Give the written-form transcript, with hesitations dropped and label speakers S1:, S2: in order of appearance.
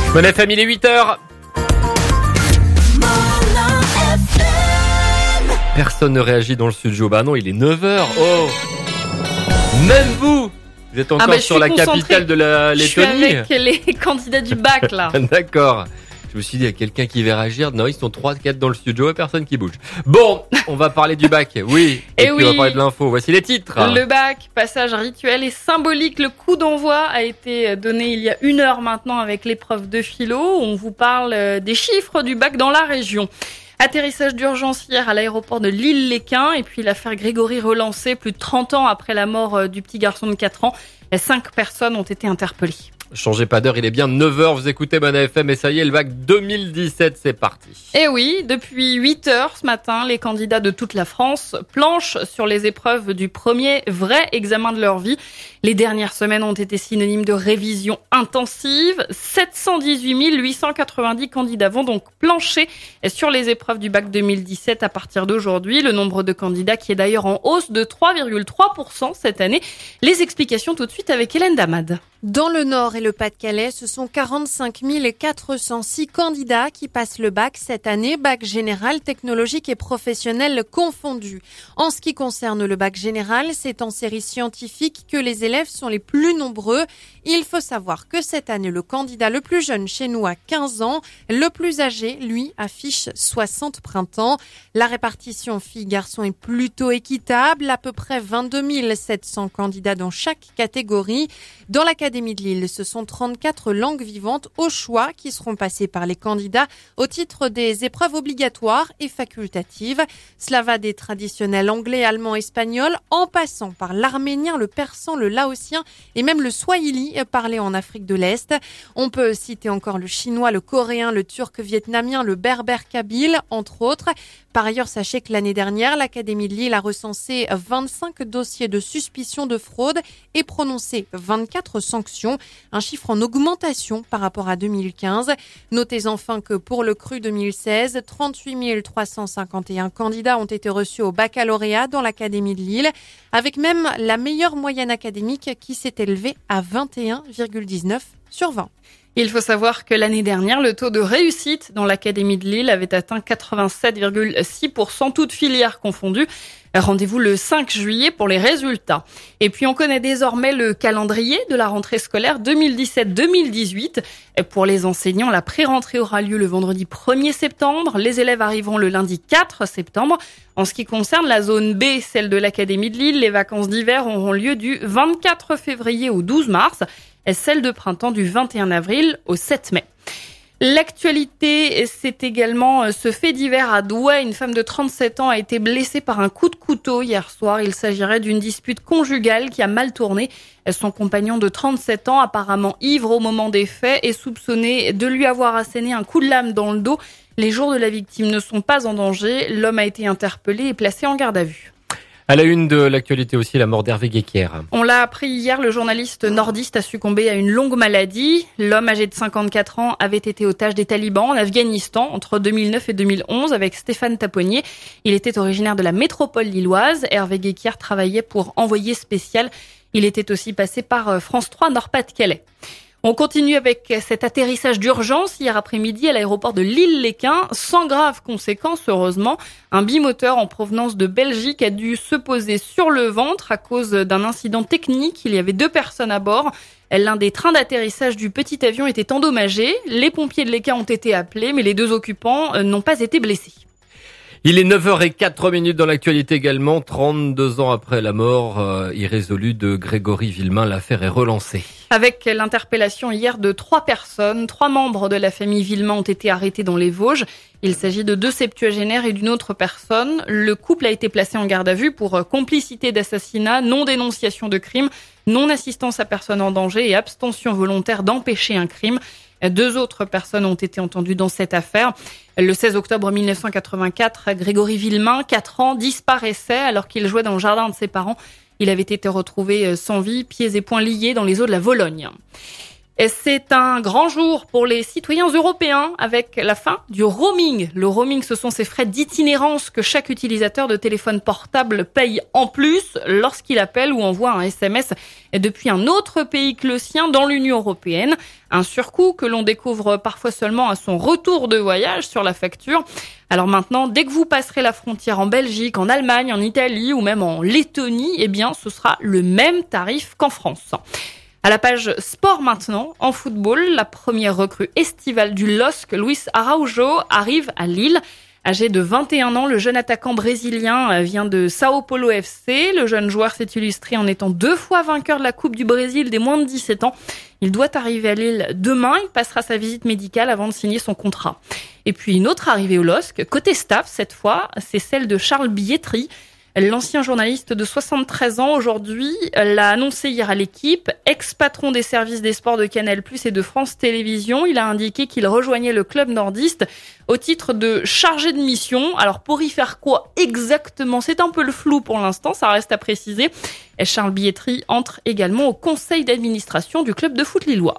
S1: Bonne FM, il est 8h. Personne ne réagit dans le studio. Bah non, il est 9h. Oh, même vous êtes encore sur la capitale de la Lettonie.
S2: Je suis avec les candidats du bac, là.
S1: D'accord. Je me suis dit, il y a quelqu'un qui va réagir. Non, ils sont 3-4 dans le studio et personne qui bouge. Bon, on va parler du bac. Oui. Et puis
S2: oui.
S1: On va parler de l'info. Voici les titres.
S2: Le bac, passage rituel et symbolique. Le coup d'envoi a été donné il y a 1 heure maintenant avec l'épreuve de philo. On vous parle des chiffres du bac dans la région. Atterrissage d'urgence hier à l'aéroport de Lille-Léquin et puis l'affaire Grégory relancée plus de 30 ans après la mort du petit garçon de 4 ans. 5 personnes ont été interpellées.
S1: Changez pas d'heure, il est bien 9h, vous écoutez Bonne FM et ça y est, le bac 2017, c'est parti.
S2: Et oui, depuis 8 heures ce matin, les candidats de toute la France planchent sur les épreuves du premier vrai examen de leur vie. Les dernières semaines ont été synonymes de révision intensive. 718 890 candidats vont donc plancher sur les épreuves du bac 2017 à partir d'aujourd'hui. Le nombre de candidats qui est d'ailleurs en hausse de 3,3% cette année. Les explications tout de suite avec Hélène Damad.
S3: Dans le Nord et le Pas-de-Calais, ce sont 45 406 candidats qui passent le bac cette année, bac général, technologique et professionnel confondus. En ce qui concerne le bac général, c'est en série scientifique que les élèves sont les plus nombreux. Il faut savoir que cette année, le candidat le plus jeune chez nous a 15 ans, le plus âgé, lui, affiche 60 printemps. La répartition filles-garçons est plutôt équitable, à peu près 22 700 candidats dans chaque catégorie. Dans l'Académie de Lille, ce sont 34 langues vivantes au choix qui seront passées par les candidats au titre des épreuves obligatoires et facultatives. Cela va des traditionnels anglais, allemand, espagnol, en passant par l'arménien, le persan, le laotien et même le swahili parlé en Afrique de l'Est. On peut citer encore le chinois, le coréen, le turc vietnamien, le berbère kabyle, entre autres. Par ailleurs, sachez que l'année dernière, l'Académie de Lille a recensé 25 dossiers de suspicion de fraude et prononcé 24 sanctions, un chiffre en augmentation par rapport à 2015. Notez enfin que pour le cru 2016, 38 351 candidats ont été reçus au baccalauréat dans l'Académie de Lille, avec même la meilleure moyenne académique qui s'est élevée à 21,19 sur 20.
S2: Il faut savoir que l'année dernière, le taux de réussite dans l'Académie de Lille avait atteint 87,6%, toutes filières confondues. Rendez-vous le 5 juillet pour les résultats. Et puis on connaît désormais le calendrier de la rentrée scolaire 2017-2018. Pour les enseignants, la pré-rentrée aura lieu le vendredi 1er septembre. Les élèves arriveront le lundi 4 septembre. En ce qui concerne la zone B, celle de l'Académie de Lille, les vacances d'hiver auront lieu du 24 février au 12 mars. Et celle de printemps du 21 avril au 7 mai. L'actualité, c'est également ce fait divers à Douai. Une femme de 37 ans a été blessée par un coup de couteau hier soir. Il s'agirait d'une dispute conjugale qui a mal tourné. Son compagnon de 37 ans, apparemment ivre au moment des faits, est soupçonné de lui avoir asséné un coup de lame dans le dos. Les jours de la victime ne sont pas en danger. L'homme a été interpellé et placé en garde à vue.
S1: À la une de l'actualité aussi, la mort d'Hervé Guéquière.
S2: On l'a appris hier, le journaliste nordiste a succombé à une longue maladie. L'homme âgé de 54 ans avait été otage des talibans en Afghanistan entre 2009 et 2011 avec Stéphane Taponnier. Il était originaire de la métropole lilloise. Hervé Guéquière travaillait pour Envoyé spécial. Il était aussi passé par France 3 Nord-Pas-de-Calais. On continue avec cet atterrissage d'urgence hier après-midi à l'aéroport de Lille-Léquin, sans graves conséquences heureusement. Un bimoteur en provenance de Belgique a dû se poser sur le ventre à cause d'un incident technique. Il y avait 2 personnes à bord. L'un des trains d'atterrissage du petit avion était endommagé. Les pompiers de Léquin ont été appelés, mais les 2 occupants n'ont pas été blessés.
S1: Il est 9h04 dans l'actualité également. 32 ans après la mort irrésolue de Grégory Villemain, l'affaire est relancée.
S2: Avec l'interpellation hier de 3 personnes, 3 membres de la famille Villemain ont été arrêtés dans les Vosges. Il s'agit de 2 septuagénaires et d'une autre personne. Le couple a été placé en garde à vue pour complicité d'assassinat, non-dénonciation de crime, non-assistance à personne en danger et abstention volontaire d'empêcher un crime. 2 autres personnes ont été entendues dans cette affaire. Le 16 octobre 1984, Grégory Villemain, 4 ans, disparaissait alors qu'il jouait dans le jardin de ses parents. Il avait été retrouvé sans vie, pieds et poings liés dans les eaux de la Vologne. Et c'est un grand jour pour les citoyens européens avec la fin du roaming. Le roaming, ce sont ces frais d'itinérance que chaque utilisateur de téléphone portable paye en plus lorsqu'il appelle ou envoie un SMS depuis un autre pays que le sien dans l'Union européenne. Un surcoût que l'on découvre parfois seulement à son retour de voyage sur la facture. Alors maintenant, dès que vous passerez la frontière en Belgique, en Allemagne, en Italie ou même en Lettonie, eh bien, ce sera le même tarif qu'en France. À la page sport maintenant, en football, la première recrue estivale du LOSC, Luis Araujo, arrive à Lille. Âgé de 21 ans, le jeune attaquant brésilien vient de Sao Paulo FC. Le jeune joueur s'est illustré en étant 2 fois vainqueur de la Coupe du Brésil des moins de 17 ans. Il doit arriver à Lille demain. Il passera sa visite médicale avant de signer son contrat. Et puis une autre arrivée au LOSC, côté staff cette fois, c'est celle de Charles Bietri. L'ancien journaliste de 73 ans aujourd'hui l'a annoncé hier à l'équipe, ex-patron des services des sports de Canal+ et de France Télévisions. Il a indiqué qu'il rejoignait le club nordiste au titre de chargé de mission. Alors pour y faire quoi exactement, c'est un peu le flou pour l'instant, ça reste à préciser. Et Charles Bietri entre également au conseil d'administration du club de foot lillois.